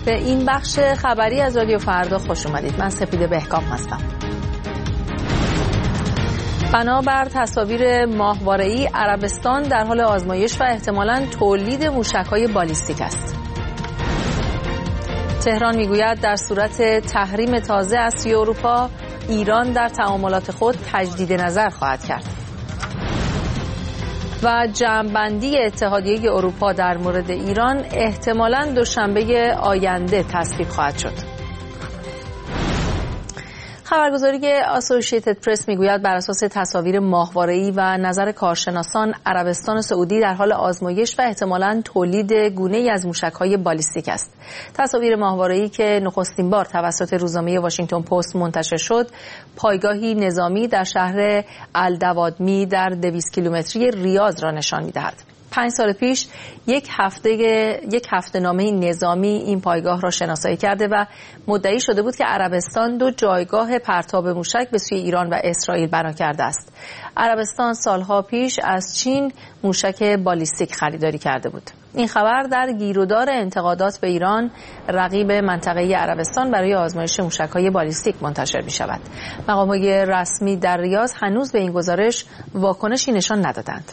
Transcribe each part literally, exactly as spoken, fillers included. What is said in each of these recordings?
به این بخش خبری از رادیو فردا خوش اومدید. من سپیده بهکام هستم. بنابر تصاویر ماهواره‌ای، عربستان در حال آزمایش و احتمالاً تولید موشک‌های بالیستیک است. تهران میگوید در صورت تحریم تازه از سوی اروپا، ایران در تعاملات خود تجدید نظر خواهد کرد. و جمع‌بندی اتحادیه اروپا در مورد ایران احتمالاً دوشنبه آینده تصویب خواهد شد. خبرگزاری اسوسییتد پرس میگوید بر اساس تصاویر ماهواره‌ای و نظر کارشناسان، عربستان سعودی در حال آزمایش و احتمالاً تولید گونه‌ای از موشک‌های بالیستیک است. تصاویر ماهواره‌ای که نخستین بار توسط روزنامه واشنگتن پست منتشر شد، پایگاهی نظامی در شهر الدوادمی در دویست کیلومتری ریاض را نشان می‌دهد. پنج سال پیش یک هفته یک هفته نامه نظامی این پایگاه را شناسایی کرده و مدعی شده بود که عربستان دو جایگاه پرتاب موشک به سوی ایران و اسرائیل بنا کرده است. عربستان سالها پیش از چین موشک بالیستیک خریداری کرده بود. این خبر در گیرودار انتقادات به ایران، رقیب منطقه‌ای عربستان برای آزمایش موشک‌های بالیستیک منتشر می‌شود. مقام‌های رسمی در ریاض هنوز به این گزارش واکنشی نشان ندادند.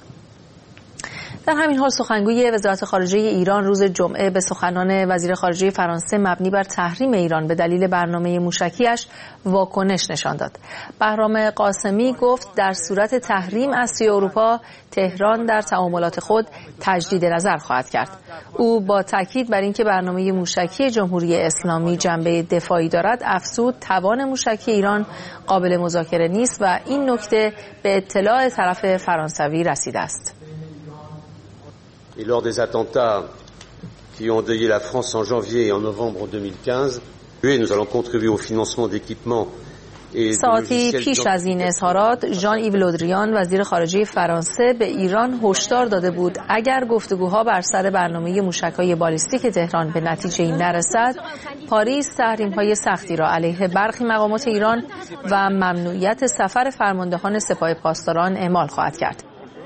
در همین حال سخنگوی وزارت خارجه ایران روز جمعه به سخنان وزیر خارجه فرانسه مبنی بر تحریم ایران به دلیل برنامه موشکیش واکنش نشان داد. بهرام قاسمی گفت در صورت تحریم از سوی اروپا، تهران در تعاملات خود تجدید نظر خواهد کرد. او با تاکید بر اینکه برنامه موشکی جمهوری اسلامی جنبه دفاعی دارد، افزود توان موشکی ایران قابل مذاکره نیست و این نکته به اطلاع طرف فرانسوی رسیده است. Et lors des attentats qui ont endeuillé la France en janvier et en novembre deux mille quinze, nous allons contribuer au financement d'équipements. ساعتی پیش از این اظهارات، ژان ایو لودریان وزیر خارجه فرانسه به ایران هشدار داده بود اگر گفتگوها بر سر برنامه موشک‌های بالیستیک تهران به نتیجه‌ای نرسد، پاریس تحریم‌های سختی را علیه برخی مقامات ایران و ممنوعیت سفر فرماندهان سپاه پاسداران اعمال خواهد کرد.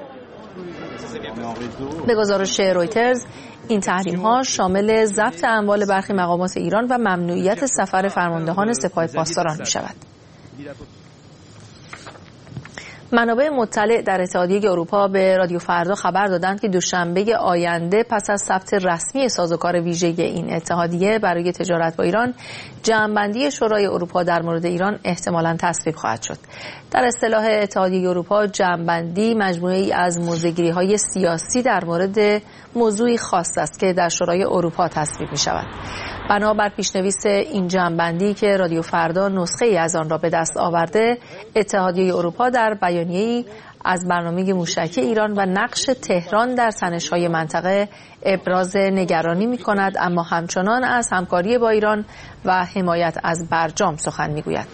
به گزارش رویترز، این تحریم‌ها شامل ضبط اموال برخی مقامات ایران و ممنوعیت سفر فرماندهان سپاه پاسداران می‌شود. منابع مطلع در اتحادیه اروپا به رادیو فردا خبر دادند که دوشنبه آینده پس از ثبت رسمی سازوکار ویژه این اتحادیه برای تجارت با ایران، جمع‌بندی شورای اروپا در مورد ایران احتمالاً تصویب خواهد شد. در اصطلاح اتحادیه اروپا، جمع‌بندی مجموعه‌ای از موضع‌گیری‌های سیاسی در مورد موضوعی خاص است که در شورای اروپا تصویب می‌شود. بنابر پیشنویس این جمع‌بندی که رادیو فردا نسخه‌ای از آن را به دست آورده، اتحادیه اروپا در بیانیه‌ای از برنامه موشکی ایران و نقش تهران در تنش‌های منطقه ابراز نگرانی می‌کند، اما همچنان از همکاری با ایران و حمایت از برجام سخن می‌گوید.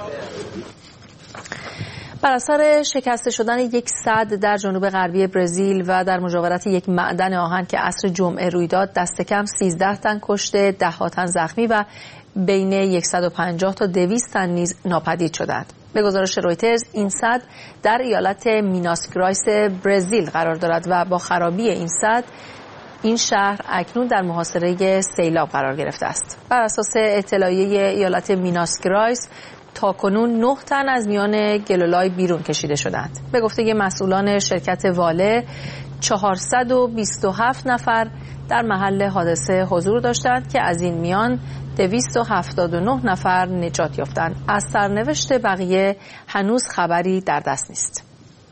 بر اثر شکسته شدن یک سد در جنوب غربی برزیل و در مجاورت یک معدن آهن که عصر جمعه روی داد، دست کم سیزده تن کشته، ده ها تن زخمی و بین صد و پنجاه تا دویست تن نیز ناپدید شدند. به گزارش رویترز، این سد در ایالت میناس گرایس برزیل قرار دارد و با خرابی این سد، این شهر اکنون در محاصره سیلاب قرار گرفته است. بر اساس اطلاعیه ایالت میناس گرایس، تا کنون نه تن از میان گلولای بیرون کشیده شدند. به گفته مسئولان شرکت واله، چهارصد و بیست و هفت نفر در محل حادثه حضور داشتند که از این میان دویست و هفتاد و نه نفر نجات یافتند. از سرنوشت بقیه هنوز خبری در دست نیست.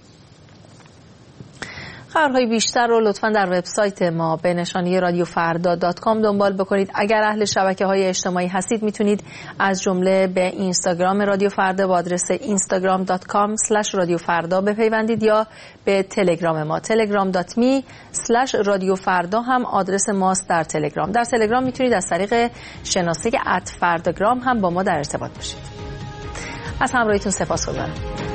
خبرهای بیشتر رو لطفاً در وبسایت ما به نشانی رادیو فردا دات کام دنبال بکنید. اگر اهل شبکه‌های اجتماعی هستید، میتونید از جمله به اینستاگرام رادیو فردا با آدرس اینستاگرام دات کام اسلش رادیو فردا بپیوندید یا به تلگرام ما تلگرام دات می اسلش رادیو فردا هم آدرس ماست در تلگرام. در تلگرام میتونید از طریق شناسه ات فرداگرام هم با ما در ارتباط باشید. از همراهیتون سپاسگزارم.